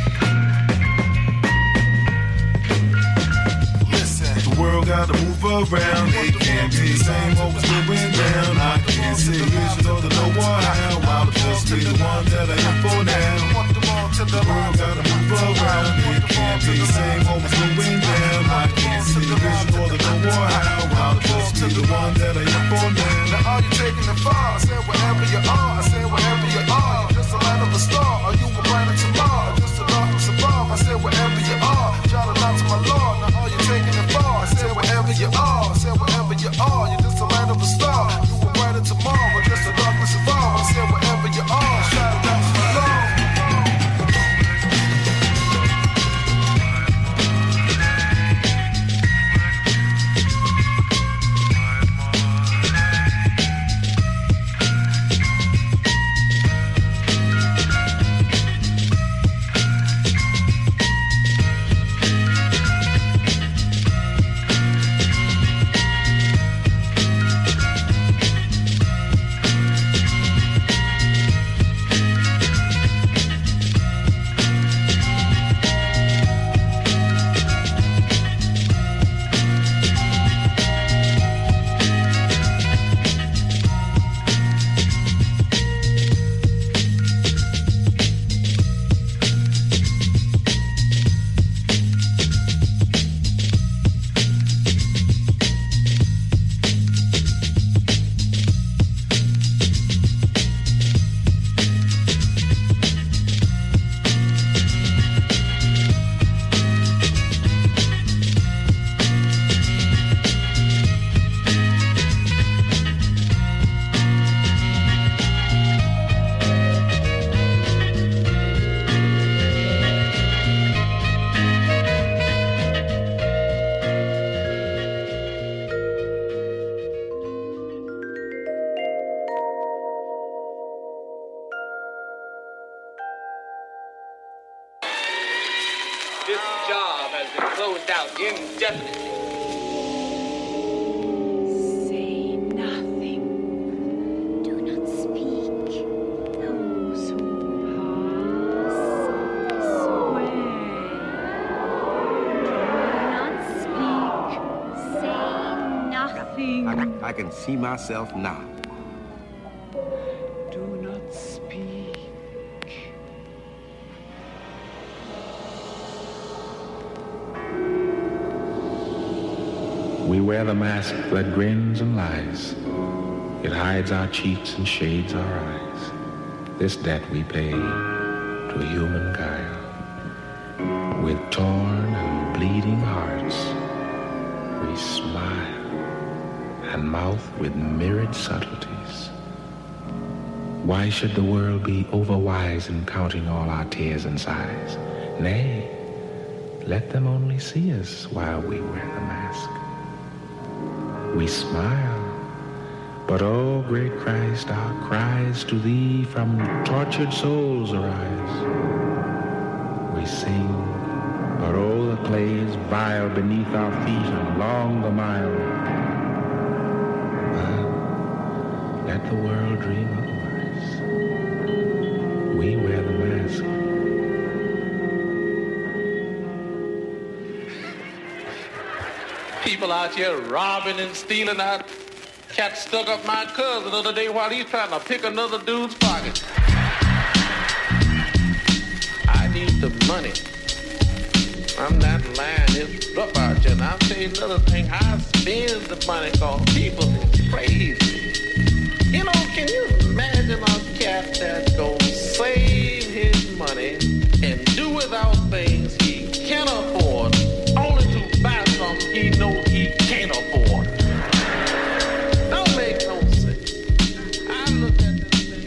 The world gotta move around. It can't be the same old going down. I can't see the vision or the no or how. I'll just be the one that I am for now. The world gotta move around. It can't be the same old going down. I can't see the vision or the no or how. I'll just be the one that I am for now. Now are you taking it far? I said wherever you are. I said wherever you are. You're just a light of a star. Are you a planet tomorrow? Just a darkness above. I said wherever you are. Shout it out to my Lord. Now are you taking it far? I said wherever you are, I said wherever you are, you're just a light of a star. You were brighter tomorrow, just a darkness of all. I said wherever you are, shout it out to my Lord. out indefinitely. Say nothing. Do not speak. Those who pass swear. Do not speak. Say nothing. I, I can see myself now. Do not speak. We wear the mask that grins and lies. It hides our cheeks and shades our eyes. This debt we pay to human guile. With torn and bleeding hearts, we smile and mouth with mirrored subtleties. Why should the world be overwise in counting all our tears and sighs? Nay, let them only see us while we wear the mask. We smile, but oh, great Christ, our cries to thee from tortured souls arise. We sing, but oh, the clay is vile beneath our feet and long the mile. But let the world dream otherwise. We wear the mask. People out here robbing and stealing. That cat stuck up my cousin the other day while he's trying to pick another dude's pocket. I need the money. I'm not lying. It's rough out here. And I'll tell you another thing. I spend the money cause people is crazy. You know, can you imagine a cat that's gonna save his money and do without things he can afford only to buy something he know he can't afford? Don't make no sense. I look at this thing.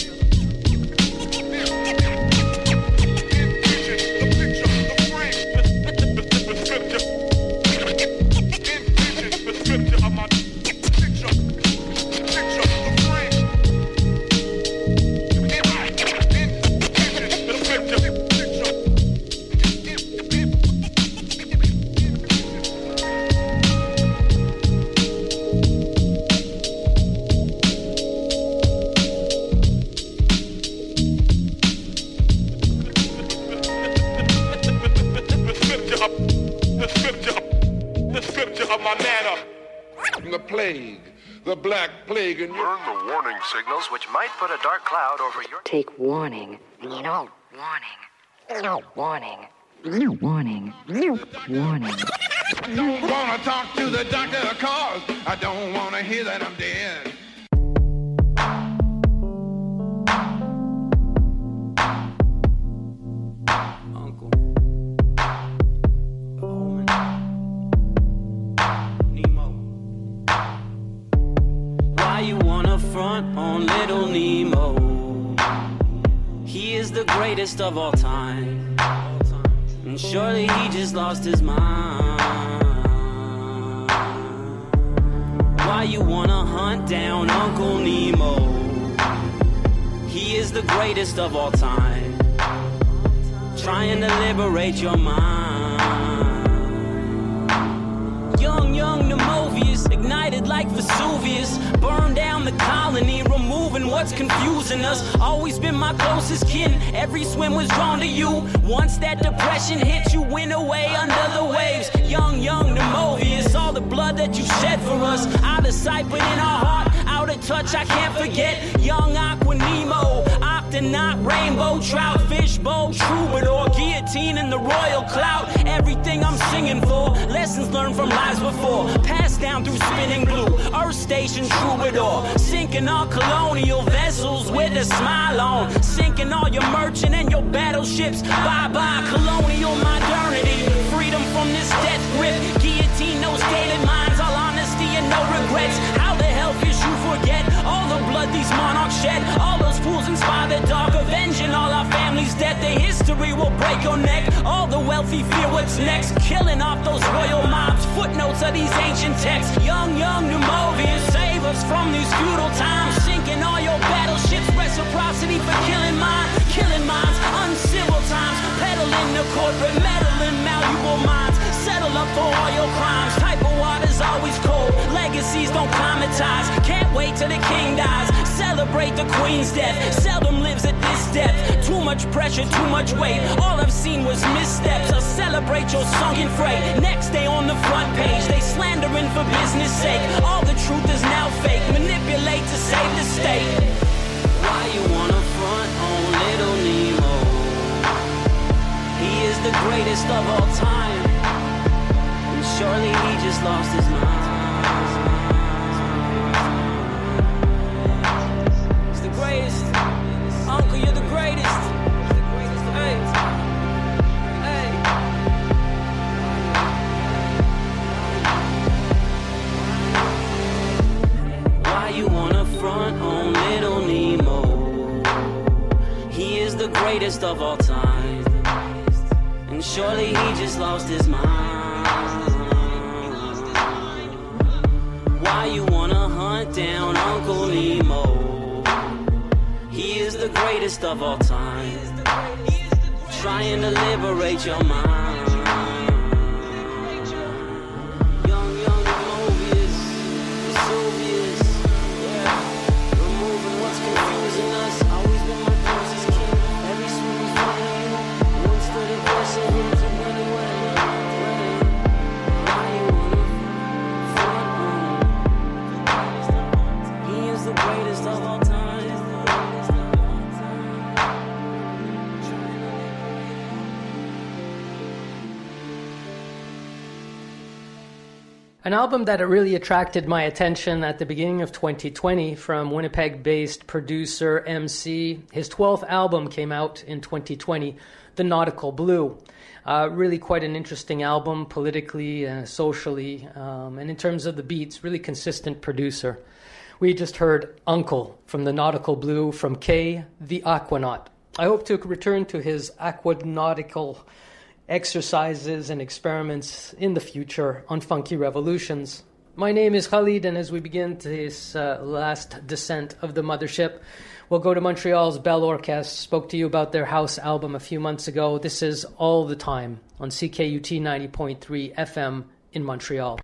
The black plague and learn the warning signals which might put a dark cloud over your... Take warning. No warning. No warning. No warning. No warning. I don't want to talk to the doctor cause I don't want to hear that I'm dead. On little Nemo, he is the greatest of all time, and surely he just lost his mind. Why you wanna hunt down Uncle Nemo? He is the greatest of all time, trying to liberate your mind. Young, young Nemovius, ignited like Vesuvius, burn down the colony, removing what's confusing us. Always been my closest kin, every swim was drawn to you. Once that depression hit, you went away under the waves. Young, young Nemovius, all the blood that you shed for us, out of sight but in our heart, out of touch, I can't forget. Young Aqua Nemo, Octonaut, Rainbow Trout, Fishbowl, Troubadour, Guillotine in the Royal Clout. Everything I'm singing for, lessons learned from lives before, passed down through spinning blue, Earth Station Troubadour, sinking all colonial vessels with a smile on, sinking all your merchant and your battleships. Bye-bye colonial modernity, freedom from this death grip, guillotine, no scaling minds, all honesty and no regrets. How the hell could you forget all the blood these monarchs shed? All those fools inspire the dark, avenging all our families' death. The history will break your neck, all the wealthy fear what's next, killing off those royal mobs, footnotes of these ancient texts. Young, young Nemovius, save us from these feudal times, sinking all your battleships, reciprocity for killing mine, killing minds, uncivil times, peddling the corporate, meddling malleable minds, settle up for all your hypnotized. Can't wait till the king dies. Celebrate the queen's death. Seldom lives at this depth. Too much pressure, too much weight. All I've seen was missteps. I'll celebrate your sunken freight. Next day on the front page, they slandering for business sake. All the truth is now fake. Manipulate to save the state. Why you wanna front on little Nemo? He is the greatest of all time, and surely he just lost his mind. He's the greatest. Uncle, you're the greatest. Hey. Hey. Why you wanna front on little Nemo? He is the greatest of all time, and surely he just lost his mind. Why you wanna hunt down Uncle Nemo? He is the greatest of all time, trying to liberate your mind. Young, young Mobius, Vesuvius, yeah, removing what's confusing us. Always been my closest kin. Every swing was one of you. One stood aggressive him to run away. Why you wanna front on? He is the greatest of all time. An album that really attracted my attention at the beginning of twenty twenty from Winnipeg-based producer M C. His twelfth album came out in twenty twenty, The Nautical Blue. Uh, really quite an interesting album, politically and socially, um, and in terms of the beats, really consistent producer. We just heard Uncle from The Nautical Blue from Kay, the Aquanaut. I hope to return to his aquanautical exercises and experiments in the future on Funky Revolutions. My name is Khalid, and as we begin this uh, last descent of the mothership, we'll go to Montreal's Bell Orchestre. Spoke to you about their house album a few months ago. This is All the Time on C K U T ninety point three F M in Montreal.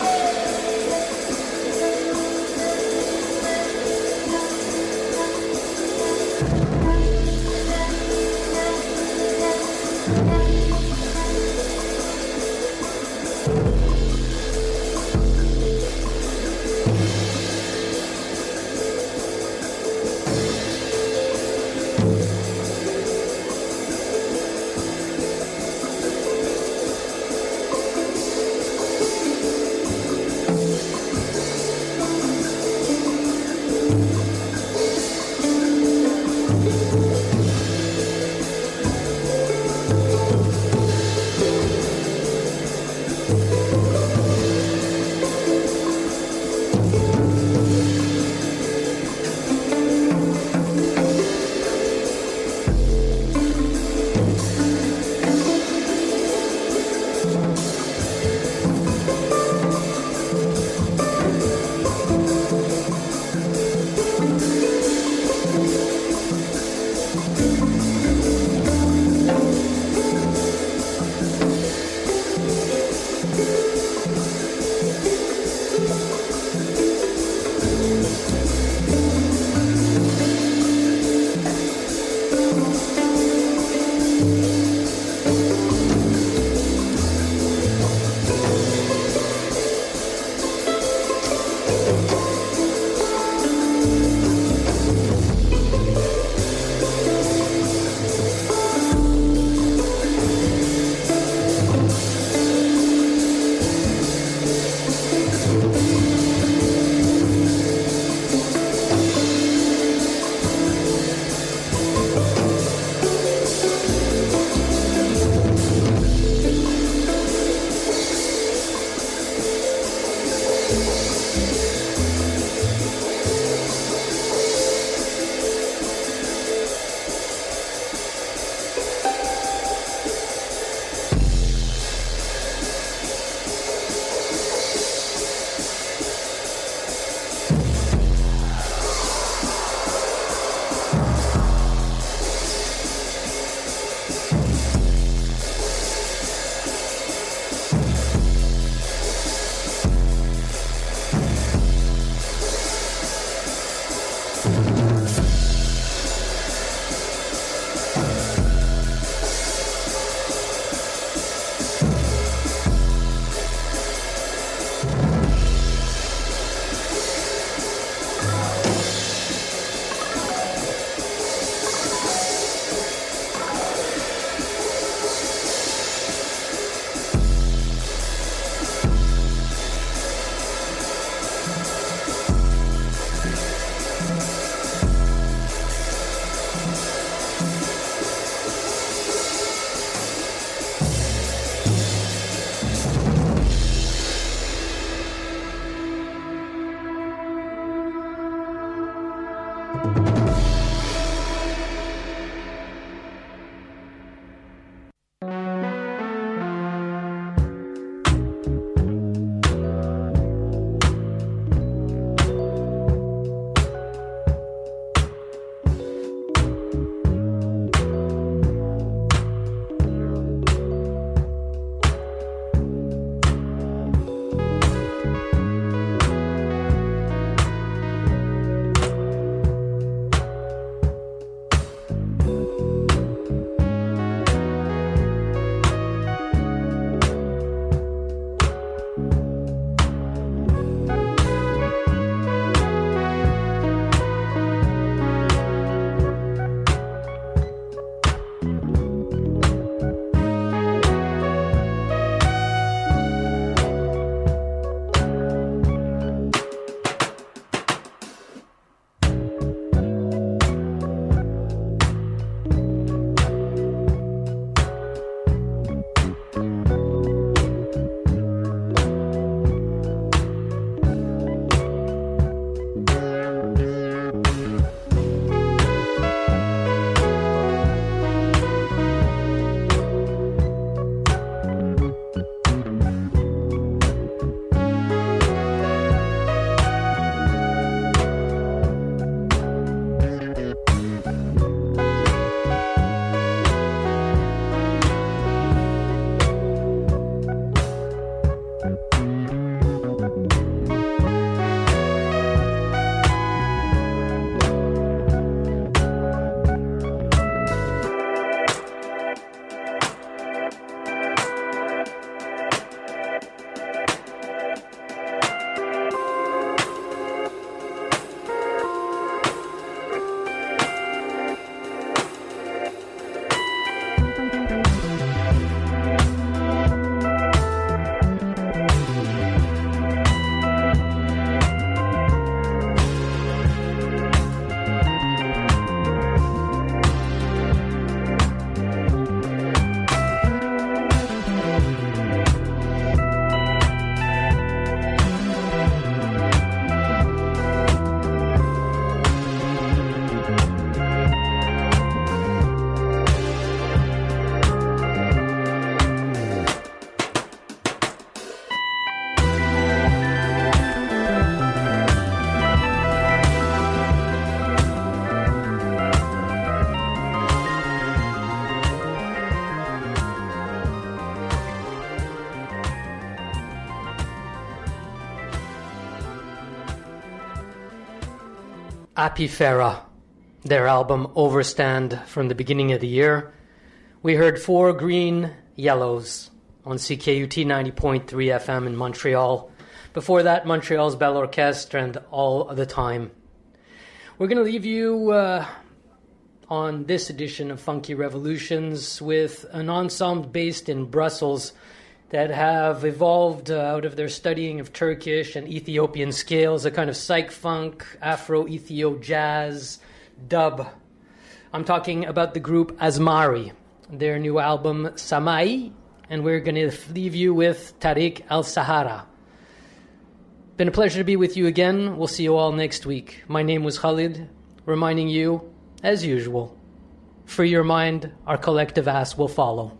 Apifera, their album Overstand from the beginning of the year. We heard Four Green Yellows on C K U T ninety point three F M in Montreal. Before that, Montreal's Bell Orchestre and All the Time. We're going to leave you uh, on this edition of Funky Revolutions with an ensemble based in Brussels that have evolved uh, out of their studying of Turkish and Ethiopian scales, a kind of psych-funk, Afro-Ethio jazz, dub. I'm talking about the group Asmari, their new album Samai, and we're going to leave you with Tariq Al-Sahara. Been a pleasure to be with you again. We'll see you all next week. My name was Khalid, reminding you, as usual, free your mind, our collective ass will follow.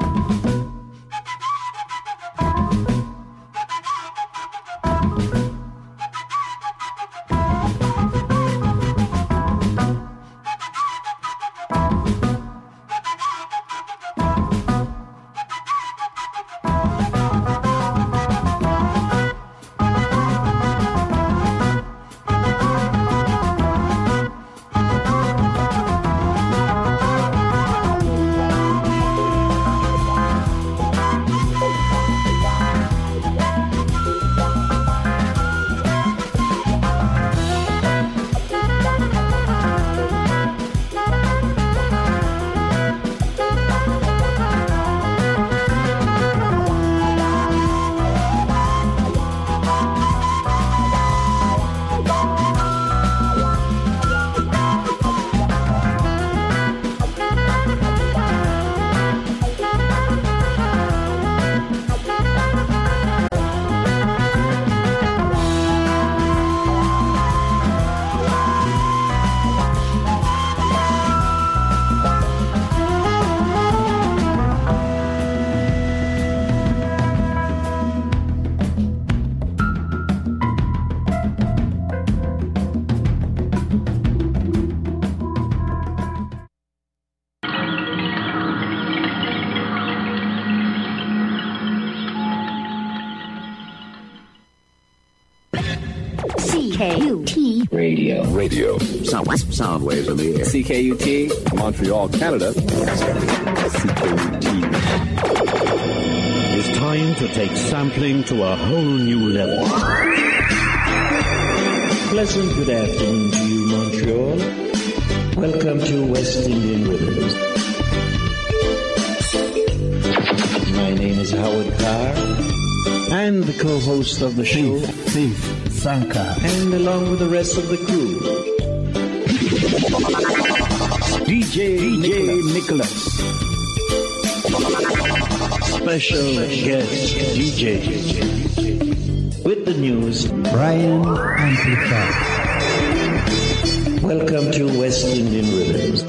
Radio. Radio. Sound, sound waves in the air. C K U T. Montreal, Canada. C K U T. It's time to take sampling to a whole new level. Pleasant good afternoon to you, Montreal. Welcome to West Indian Rhythms. My name is Howard Carr. I'm the co-host of the show. Thief, Sanka. And along with the rest of the crew, D J, D J Nicholas. Special guest D J. With the news, Brian Amplified. Welcome to West Indian Rhythms.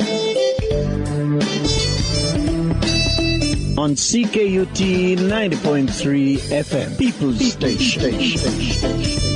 On C K U T ninety point three F M, People's Station. Station.